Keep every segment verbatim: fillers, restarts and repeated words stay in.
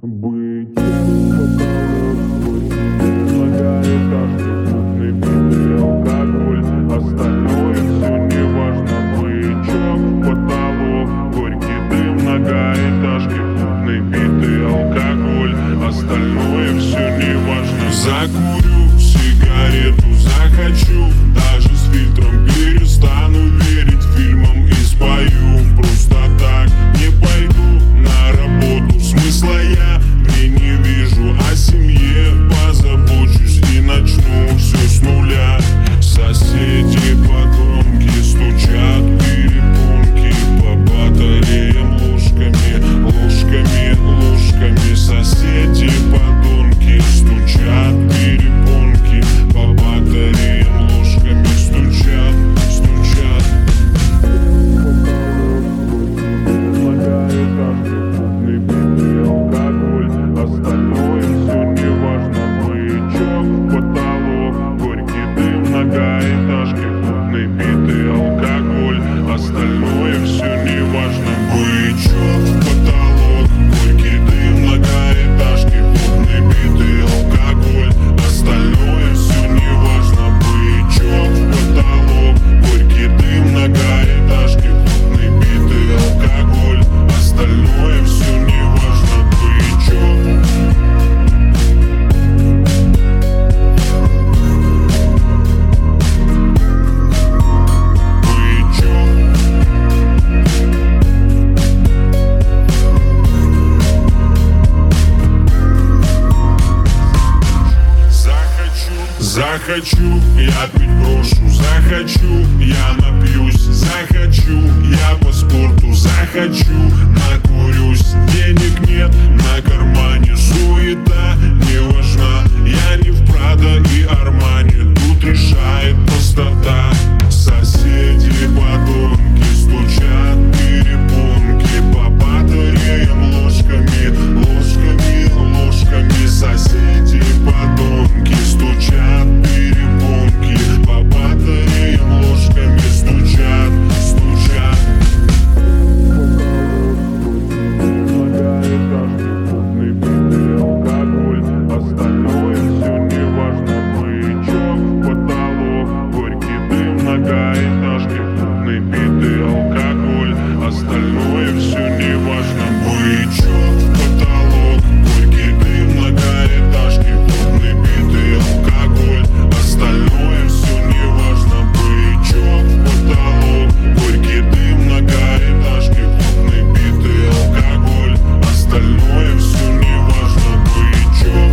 Быть многоэтажки, крупный битый алкоголь, остальное все не важно. Бычок, потолок, горький дым, многоэтажки, крупный битый алкоголь, остальное все не важно. Закурю сигарету, захочу, даже с фильтром перестану верить фильмам и спою. Просто так не пойду на работу, смысла я в ней не вижу. О семье позабочусь и начну все с нуля. Соседи подонки стучат перепонки по батареям ложками, ложками, ложками. Соседи подонки стучат перепонки по батареям ложками, стучат, стучат. Многоэтажки, крупный битый алкоголь, остальное все не важно. Бычок, потолок, горький дым, многоэтажки, крупный битый алкоголь, остальное все не важно. Бычок, потолок, горький дым, многоэтажки, крупный битый алкоголь, остальное все не важно. Бычок, потолок, горький дым, многоэтажки, крупный битый алкоголь, остальное все не важно. Бычок. Захочу, я пить брошу, захочу, я напьюсь, захочу, я по спорту, захочу, накурюсь. Денег нет, на кармане суета не важна. Я не в Прада и Армани, тут решает простота. Соседи подонки стучат перепонки по батареям ложками, ложками, ложками. Соседи подонки стучат перепонки по батареям ложками, стучат, стучат. Многоэтажки, крупный битый алкоголь, остальное все не важно. Бычок, потолок, горький дым, многоэтажки, крупный битый алкоголь, остальное все не важно. Бычок, потолок, горький дым, многоэтажки, крупный битый алкоголь, остальное все не важно. Бычок, потолок, горький дым, многоэтажки, крупный битый алкоголь, остальное все не важно. Бычок.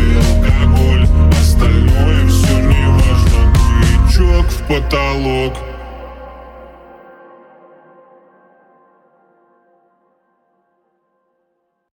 Потолок.